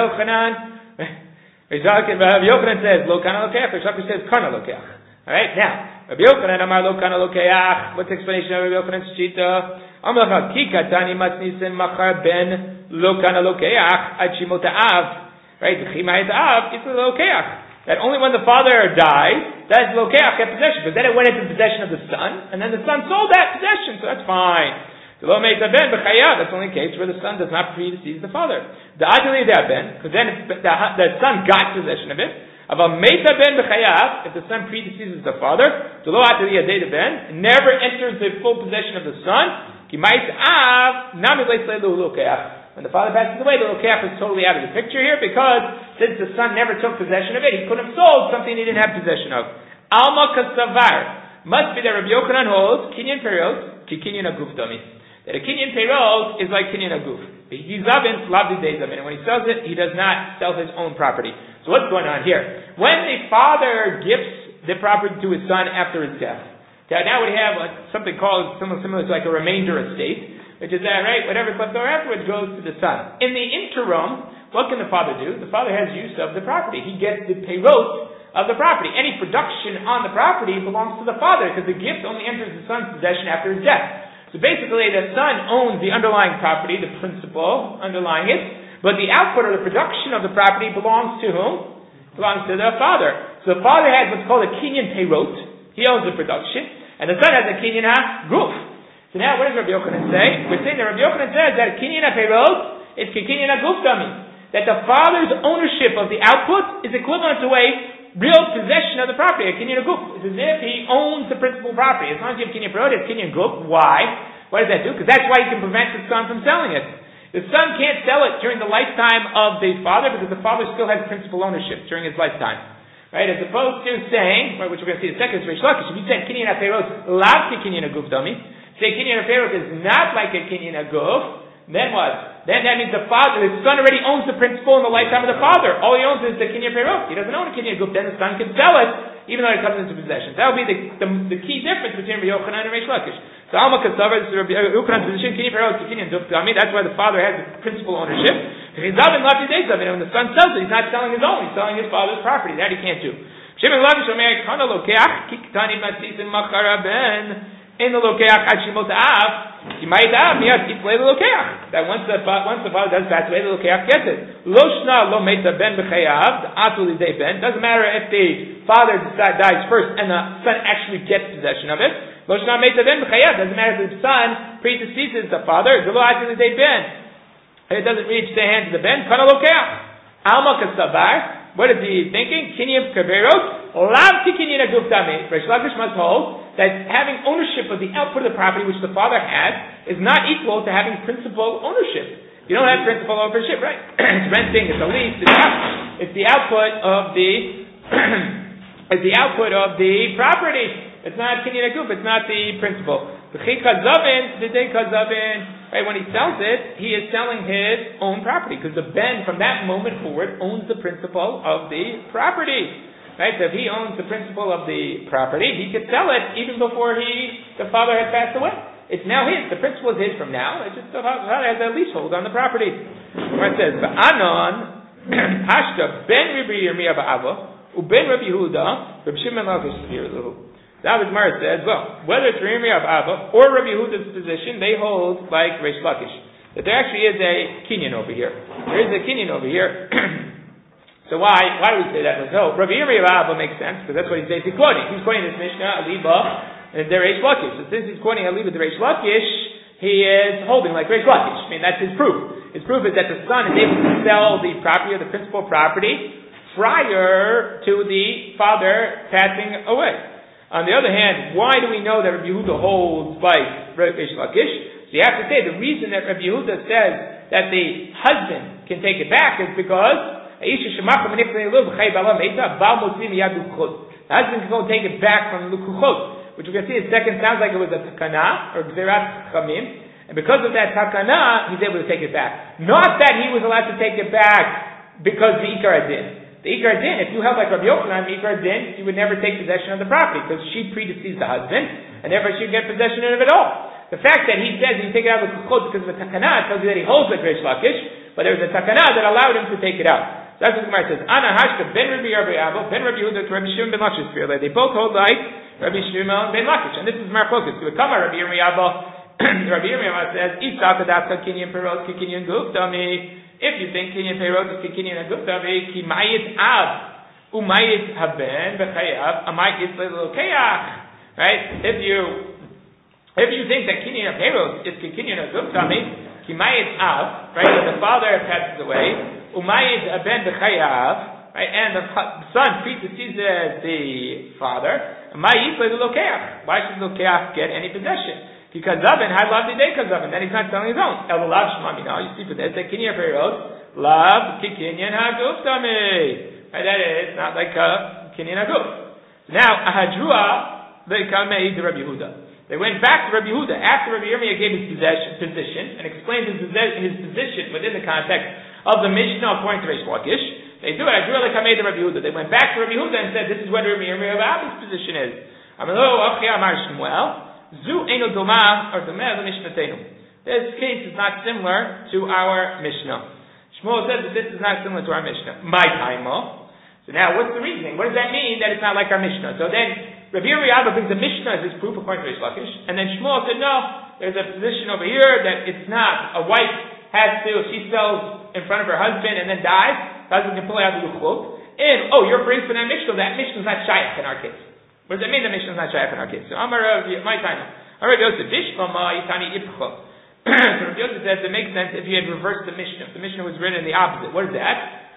Yochanan says lo kana lokeach. Rish Lakish says kana lokeach. All right, now Rabbi Yochanan amar lo kana lokeach. What's the explanation of Rabbi Yochanan's shita? Amar ki katani matnisen machar ben lo kana lokeach ad shimotaav. Right, chima etav is lokeach. That only when the father dies, that's lokeach get possession, because then it went into possession of the son, and then the son sold that possession, so that's fine. That's only a case where the son does not predecease the father. The adili ben, because then the son got possession of it. If the son predeceases the father, it never enters the full possession of the son. When the father passes away, the lokeach is totally out of the picture here, because since the son never took possession of it, he couldn't have sold something he didn't have possession of. Alma kasavar must be that Rabbi Yochanan holds kinyan perot ki kinyan aguf dami. That a kinyan perot is like kinyan aguf. He's zavin lavdi dezavin, and when he sells it, he does not sell his own property. So what's going on here? When the father gifts the property to his son after his death, now we have something called similar to like a remainder estate, which is that, right? Whatever's left over afterwards goes to the son. In the interim, what can the father do? The father has use of the property. He gets the perot of the property. Any production on the property belongs to the father, because the gift only enters the son's possession after his death. So basically, the son owns the underlying property, the principal underlying it, but the output or the production of the property belongs to whom? Belongs to the father. So the father has what's called a kinyan perot. He owns the production, and the son has a kinyan ha-guf. So now, what does Rabbi Yochanan say? We're saying that Rabbi Yochanan says that kinyan ha-perot is kinyan ha-guf dami. That the father's ownership of the output is equivalent to a real possession of the property, a kinyan guf. It's as if he owns the principal property. As long as you have kinyan perot, it's kinyan guf. Why? What does that do? Because that's why he can prevent the son from selling it. The son can't sell it during the lifetime of the father because the father still has principal ownership during his lifetime. Right? As opposed to saying, which we're going to see in a second, Reish Lakish, if you said Kinyan HaPeirot, lav Kinyan HaGuf Dami, say Kinyan HaPeirot is not like a Kinyan HaGuf, then what? Then that means the son already owns the principal in the lifetime of the father. All he owns is the Kinyan HaPeirot. He doesn't own a Kinyan HaGuf, then the son can sell it, even though it comes into possession. That will be the key difference between Rabbi Yochanan and Reish Lakish. So Alma Kasavar, this is Rabbi Yochanan's position, Kinyan HaPeirot, Kinyan HaGuf Dami, that's why the father has the principal ownership. When the son sells it, he's not selling his own, he's selling his father's property. That he can't do. Shimon Lavish Omer Kana Lokeach Kiktani Matzisim Machara Ben in the Lokeach Ad Shimot Av Yimaydav Miyad Itlei Lokeach. That once the father does pass away, the Lokeach gets it. Lo Shna Lo Meita Ben B'Chayav Atul Lidei Ben. Doesn't matter if the father dies first and the son actually gets possession of it. Lo Shna Meita Ben B'Chayav. Doesn't matter if the son predeceases the father. Lo Atul Lidei Ben. And it doesn't reach the hands of the Ben. Kana Lokeach Alma Kasavar. What is he thinking? Kinyan Kaberot, Lav Kinyan HaGuf Dami. Reish Lakish must hold that having ownership of the output of the property which the father has is not equal to having principal ownership. You don't have principal ownership, right? It's renting, it's a lease, it's the output of the it's the output of the property. It's not Kinyan HaGuf, it's not the principal. Right, when he sells it, he is selling his own property because the Ben from that moment forward owns the principal of the property. Right, so if he owns the principal of the property, he could sell it even before the father had passed away. It's now his. The principal is his from now. It's just the father has a leasehold on the property. Where it says, "Anon hashta ben Rabbi Yirmiyah ba'ava uben Rabbi Yehuda Rabbi Shimon Lakish Tirlu." Now the Gemara says, well, whether it's Rabbi Abba or Rabbi Yehuda's position, they hold like Reish Lakish. That there actually is a Kinyan over here. There is a Kinyan over here. So why do we say that? So Rabbi Abba makes sense, because that's what he's basically quoting. He's quoting this Mishnah, Aliba, and the Reish Lakish. So since he's quoting Aliba the Reish Lakish, he is holding like Reish Lakish. I mean, that's his proof. His proof is that the son is able to sell the property or the principal property prior to the father passing away. On the other hand, why do we know that Rabbi Yehuda holds like Reish Lakish? So you have to say the reason that Rabbi Yehuda says that the husband can take it back is because the husband can go take it back from Lukuchot, which we can see in second sounds like it was a takana or gzerat chamim, and because of that takana, he's able to take it back. Not that he was allowed to take it back because the ikar adin. The Ikar Din, if you held like Rabbi Yochanan, the Ikar Din, you would never take possession of the property because she predeceased the husband, and therefore she would get possession of it all. The fact that he says you take it out of the Kuchot because of a takana tells you that he holds like Reish Lakish, but there was a takana that allowed him to take it out. So that's what the Gemara says. Ana hashka ben Rabbi Abba, ben Rabbi Yehuda to Rabbi Shimon ben Lakish. They both hold like Rabbi Shimon ben Lakish, and this is our focus. So we come Rabbi Abba. Rabbi Abba says, "Isa kadafka kinyan perot kinyan guf dami." If you think Kinyan Peirot is Kinyan HaGuf Dami, Ki Mayit Ab, Umayit Haben B'Chayav, Amayit Lelokeach. Right? If you think that Kinyan Peirot is Kinyan HaGuf Dami, Ki Mayit Ab, right? When the father passes away, Umayit Haben B'Chayav, right? And the son predeceases the father, Amayit Lelokeach. Why should Lokeach get any possession? Because Zavin had love the day Zavin, then he's not selling his own. El Lav Shmami. Now you see for this, that Kinyan Peirot, Lav Kinyan HaGuf Dami. Right, that is not like Kinyan HaGuf. Now Ahadrua Veikamei to Rabbi Yehuda. They went back to Rabbi Yehuda after Rabbi Yirmiyah gave his position and explained his position within the context of the Mishnah according to Reish Lakish. They do it. Ahadrua Veikamei to Rabbi Yehuda. They went back to Rabbi Yehuda and said, this is what Rabbi Yirmiyah's position is. Amalo Achia Amar Shmuel. Zu Eino Doma or Domeh the Mishnatenu. This case is not similar to our Mishnah. Shmuel says that this is not similar to our Mishnah. My taimo. So now, what's the reasoning? What does that mean that it's not like our Mishnah? So then, Rabbi Abba brings the Mishnah as his proof according to Reish Lakish, and then Shmuel said, no, there's a position over here that it's not. A wife has to, if she sells in front of her husband and then dies, the husband can pull it out of the Luchot. And, you're bringing for that Mishnah is not shaykh in our case. What does that mean? The Mishnah is not shaykh in our case. So Amar my time. Rabbi Yosef Bishmama Yitani Ipcha. So Rabbi Yosef says it makes sense if you had reversed the Mishnah. The Mishnah was written in the opposite. What is that?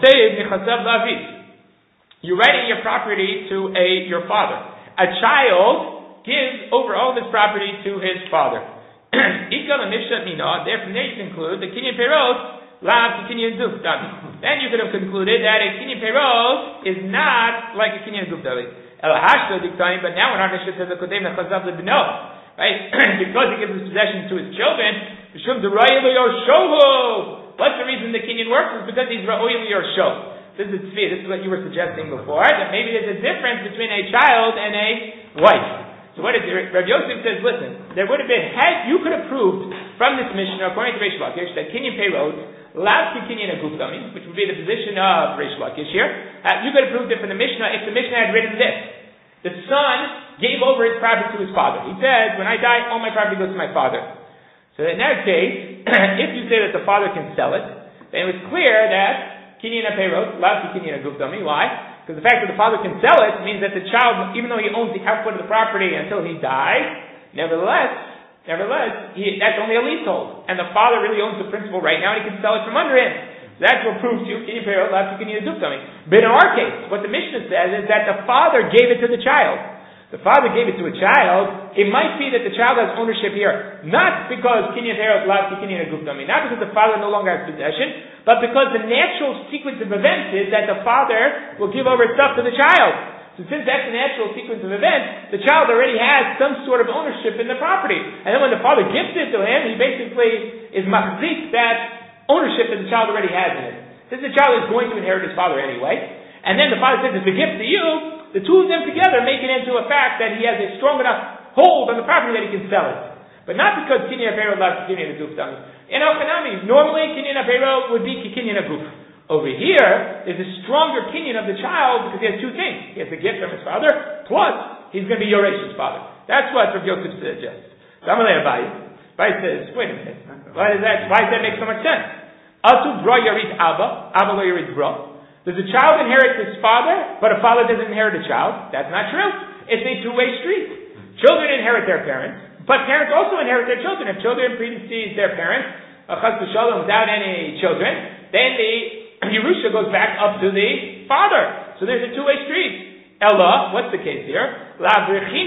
You're writing your property to your father. A child gives over all of his property to his father. Ikal and Nifshat Mina, there from there you conclude the Kinyan Perot, Lav Kinyan Gufdami. Then you could have concluded that a Kinyan Perot is not like a Kinyan Gufdami. El Hashto Diktani, but now when our Mishnah says the Kodem Nechazav Lebno, right? Because he gives his possession to his children, Mishum D'Ra'il Yorshohu. What's the reason the Kinyan works? It's because he's Ra'il Yorshohu. This is tzvi. This is what you were suggesting before, that maybe there's a difference between a child and a wife. So what is it? Rav Yosef says, listen, there would have been, you could have proved from this Mishnah, according to Reish Lakish, that Kinyan Peirot, Lav Kinyan Agufdami, which would be the position of Reish Lakish here, you could have proved it from the Mishnah if the Mishnah had written this. The son gave over his property to his father. He says, when I die, all my property goes to my father. So in that case, if you say that the father can sell it, then it was clear that Kinyan Peirot, Lav Kinyan Agufdami. Why? Because the fact that the father can sell it means that the child, even though he owns the output of the property until he dies, nevertheless, that's only a leasehold. And the father really owns the principal right now and he can sell it from under him. So that's what proves to you, Kinyan Peirot, Lav Kinyan Agufdami. But in our case, what the Mishnah says is that the father gave it to the child. The father gave it to a child. It might be that the child has ownership here, not because Kinyan Peirot, Lav Kinyan Agufdami, not because the father no longer has possession, but because the natural sequence of events is that the father will give over stuff to the child. So since that's the natural sequence of events, the child already has some sort of ownership in the property. And then when the father gives it to him, he basically is machzik that ownership that the child already has in it. Since the child is going to inherit his father anyway, and then the father says it's a gift to you, the two of them together make it into a fact that he has a strong enough hold on the property that he can sell it. But not because Kinyan Peirot Lav Kinyan Agufdami. In Al-Khanami, normally Kinyan Peirot would be Kinyan Aguf. Over here, there's a stronger Kinyan of the child because he has two things. He has a gift from his father, plus he's going to be Yoresh's father. That's what Rav Yosef suggests. So Amalei Abai says, wait a minute. Why does that make so much sense? Atu bra yarit Abba, Abba lo yarit bra. Does a child inherit his father, but a father doesn't inherit a child? That's not true. It's a two-way street. Children inherit their parents. But parents also inherit their children. If children predecease their parents, chas v'shalom, without any children, then the Yerusha goes back up to the father. So there's a two-way street. Ella, what's the case here? Why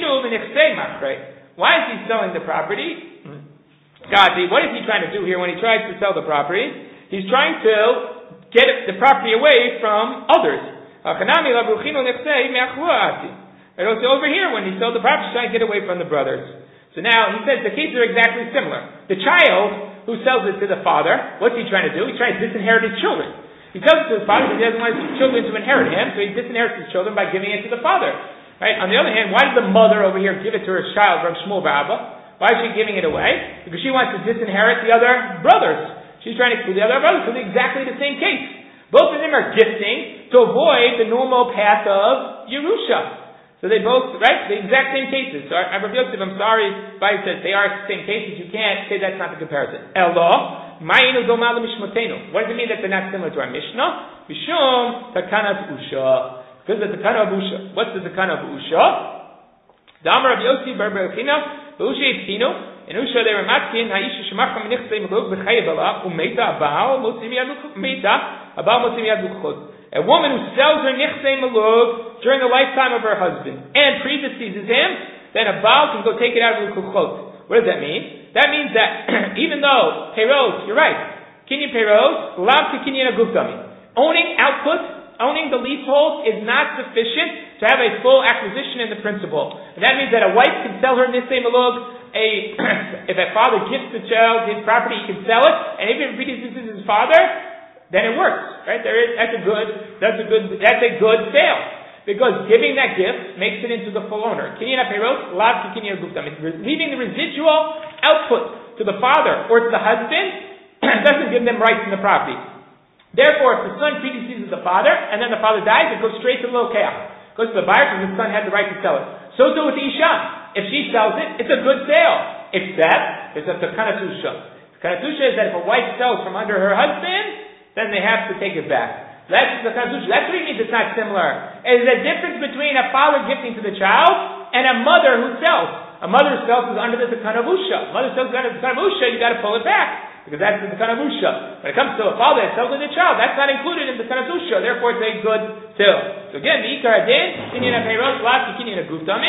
is he selling the property? Gadi, what is he trying to do here when he tries to sell the property? He's trying to get the property away from others. And also over here, when he sold the property, he's trying to get away from the brothers. So now, he says the cases are exactly similar. The child who sells it to the father, what's he trying to do? He's trying to disinherit his children. He sells it to his father because he doesn't want his children to inherit him, so he disinherits his children by giving it to the father. Right? On the other hand, why does the mother over here give it to her child from Shmuel Ba'aba? Why is she giving it away? Because she wants to disinherit the other brothers. She's trying to exclude the other brothers, so it's exactly the same case. Both of them are gifting to avoid the normal path of Yerusha. So they both, right, the exact same cases. So Rav Yosef, I'm sorry, Bai says they are the same cases. You can't say that's not the comparison. Elo, ma'inu doma l'mishmotenu. What does it mean that they're not similar to our Mishnah? Mishum takanat usha. Because the takana of usha. What's the takana of usha? The Amar Rav Yosef bar Berchina, Usha Yitzchinu. In Usha they were matkin ha'isha shemacham nichsei melug b'chayev ala u'meita abal motzim yad luchot. A woman who sells her nichsei malug during the lifetime of her husband and predeceases him, then a baal can go take it out of the luchot. What does that mean? That means that even though Peirot, you're right, Kinyan Peirot, Lav Kinyan Agufdami, owning the leasehold is not sufficient to have a full acquisition in the principal. And that means that a wife can sell her nichsei malug. If a father gives the child his property, he can sell it, and if it predeceases his father, then it works, right? That's a good sale. Because giving that gift makes it into the full owner. Kinyan Peirot, Lav Kinyan Agufdami. Leaving the residual output to the father or to the husband doesn't give them rights in the property. Therefore, if the son predeceases the father, and then the father dies, it goes straight to the lokeach. It goes to the buyer because the son had the right to sell it. So too with the Isha. If she sells it, it's a good sale. Except, there's a Takanatusha. Takanatusha is that if a wife sells from under her husband, then they have to take it back. That's the Takanatusha. That's what it means it's not similar. There's a difference between a father gifting to the child and a mother who sells. A mother who sells is under the Takanavusha. Mother sells under the Takanavusha, you got to pull it back. Because that's the Takanavusha. When it comes to a father that sells to the child, that's not included in the Takanavusha. Therefore, it's a good sale. So again, the Ikar Adin, Kinyan Peirot, Lav Kinyan Agufdami.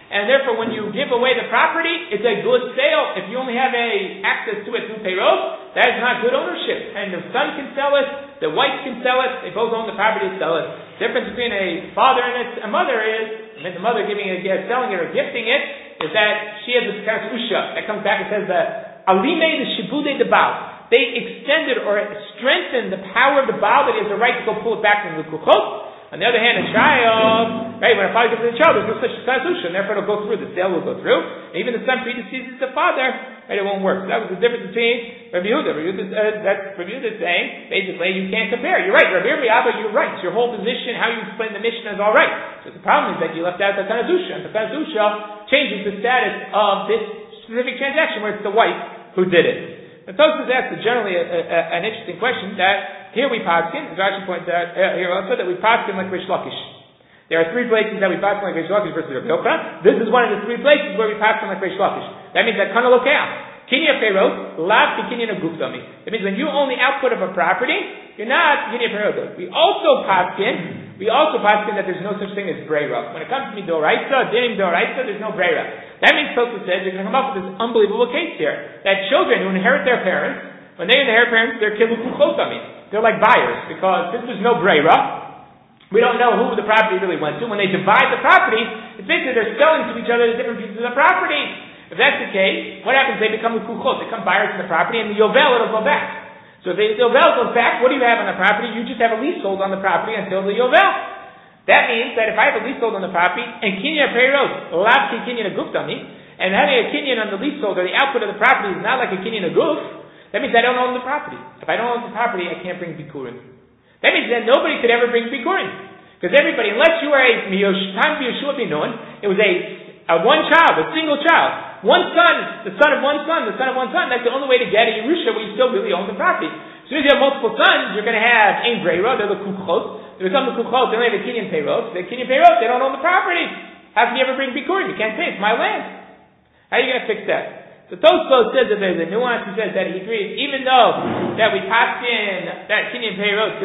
and therefore when you give away the property, it's a good sale. If you only have access to it through Peirot, that is not good ownership. And the son can sell it, the wife can sell it, they both own the property to sell it. The difference between a father and a mother is, the mother selling it or gifting it, is that she has this kind of usha. That comes back and says that alime the shibude the baal. They extended or strengthened the power of the baal that he has the right to go pull it back from the kuchot. On the other hand, a child, right, when a father gives it to a child, there's no such kasusha, and therefore it'll go through, the sale will go through. And even the son predeceases the father, right, it won't work. So that was the difference between Rabbi Yehuda. Rabbi Yehuda is saying, basically, you can't compare. You're right, Rabbi Abba, you're right. Your whole position, how you explain the Mishnah is all right. So the problem is that you left out the kasusha, and the kasusha changes the status of this specific transaction where it's the wife who did it. The Tosfos asks generally an interesting question that here we paskin, as Rashi points out here also, that we paskin like Rish Lakish. There are 3 places that we paskin like Rish Lakish versus Rabbi Yochanan. This is one of the 3 places where we paskin like Rish Lakish. That means that kana lokeach. Kinyan Peirot, lav kinyan agufdami. That means when you own the output of a property, you're not kinyan Peirot. We also paskin that there's no such thing as breira. When it comes to midoraisa, dinim doraisa, there's no breira. That means Tosfos says you're going to come up with this unbelievable case here that children who inherit their parents, when they inherit parents, they're kilukuchotami. They're like buyers because since there's no breira, we don't know who the property really went to. When they divide the property, it's basically they're selling to each other the different pieces of the property. If that's the case, what happens? They become kuchot. They become buyers in the property, and the yovel it'll go back. So if the yovel goes back, what do you have on the property? You just have a leasehold on the property until the yovel. That means that if I have a leasehold on the property, and kinyan peirot, lav kinyan agufdami, and having a kinyan on the leasehold or the output of the property is not like a kinyan aguf, that means I don't own the property. If I don't own the property, I can't bring bikurim. That means that nobody could ever bring bikurim. Because everybody, unless you were a time of Yeshua bin Nun, it was a one child, a single child. One son, the son of one son, the son of one son, that's the only way to get a Yerusha where you still really own the property. As soon as you have multiple sons, you're going to have ein breira, they're the kuchot. They become the kuchot, they only have a kinyan peirot. The kinyan peirot, they don't own the property. How can you ever bring bikurim? You can't say it's my land. How are you going to fix that? So Tosfos says that there's a nuance. He says that he agrees, even though that we passed in that kinyan peirot,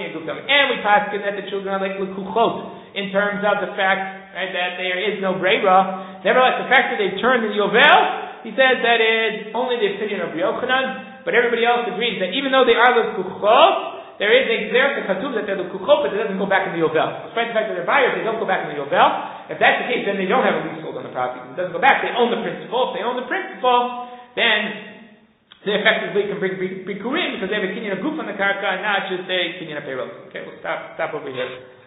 and we passed in that the children are like kuchot in terms of the fact, right, that there is no breira. Nevertheless, the fact that they turned the yovel, he says that is only the opinion of Yochanan, but everybody else agrees that even though they are the kuchot, there is a gzera katuv that they're the kuchot, but it doesn't go back in the yovel. Despite the fact that they're buyers, they don't go back in the yovel. If that's the case, then they don't have a leasehold on the property. It doesn't go back. They own the principal. If they own the principal, then they effectively can bring bikurim because they have a kinyan of guf on the karka and not just a kinyan of peirot. Okay, we'll stop over here.